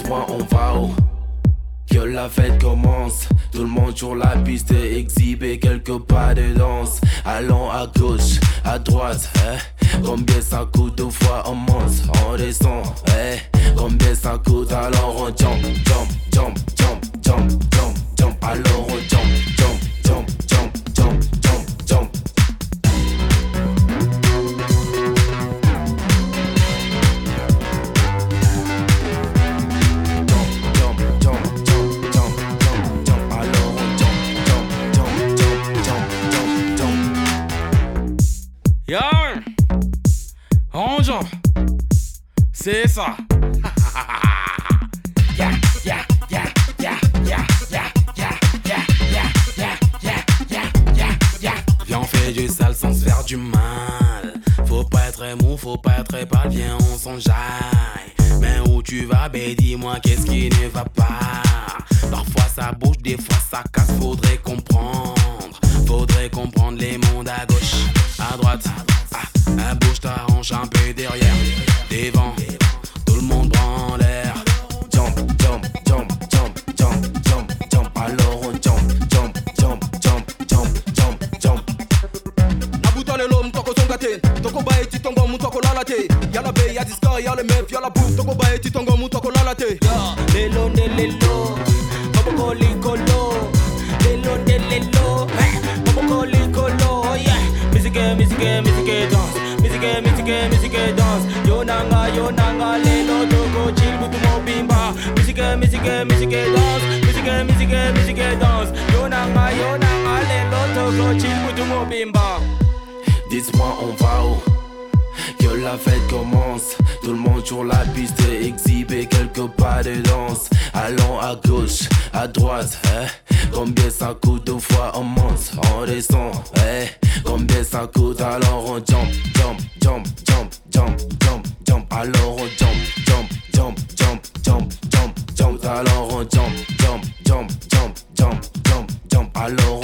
Dis-moi on va où? Que la fête commence, tout le monde sur la piste et exhiber quelques pas de danse. Allons à gauche, à droite, combien ça coûte deux fois on monte, on descend, combien ça coûte alors on jump, jump, jump, jump, jump, jump, jump, alors on jump, jump, jump, jump, jump, jump, jump. Yeah, on jump, c'est ça. Yeah, yeah, yeah, yeah, yeah, yeah, yeah, yeah, yeah, yeah, yeah, yeah, yeah, yeah. Viens on fait du sale sans se faire du mal. Faut pas être mou, faut pas être pâle, viens on s'enjaille. Mais où tu vas, bé dis-moi qu'est-ce qui ne va pas. Parfois ça bouge, des fois ça casse, faudrait comprendre. Faudrait comprendre les mondes à gauche, à droite. Bouge ta hanche un peu derrière, devant. Tout le monde prend l'air. Jump, jump, jump, jump, jump, jump, jump. Alors on jump, jump, jump, jump, jump, jump, jump. Nabuta le lom, toko son gâté. Toko bae ti tongo mu toko lalate. Y'a la bae, y'a du sky, y'a le meuf, y'a la bouffe. Toko bae ti tongo mu toko lalate. Lelo ne lelo, Bobo Coli Colo. Lelo ne lelo, Bobo Coli Colo. Yeah, musique, musique, musique, danse. Musique, musique, musique, danse. Yo nanga, lelo, toko, chill, butu mo bimba. Musique, musique, musique, danse. Musique, musique, musique, danse. Yo nanga, lelo, toko, chill, butu mo bimba. Dis-moi on va où? Que la fête commence, tout le monde sur la piste et exhiber quelques pas de danse. Allons à gauche, à droite, combien ça coûte deux fois on monte, on descend, combien ça coûte alors on jump, jump, jump, jump, jump, jump, jump, alors on jump, jump, jump, jump, jump, jump, jump, alors on jump, jump, jump, jump, jump, jump, jump, alors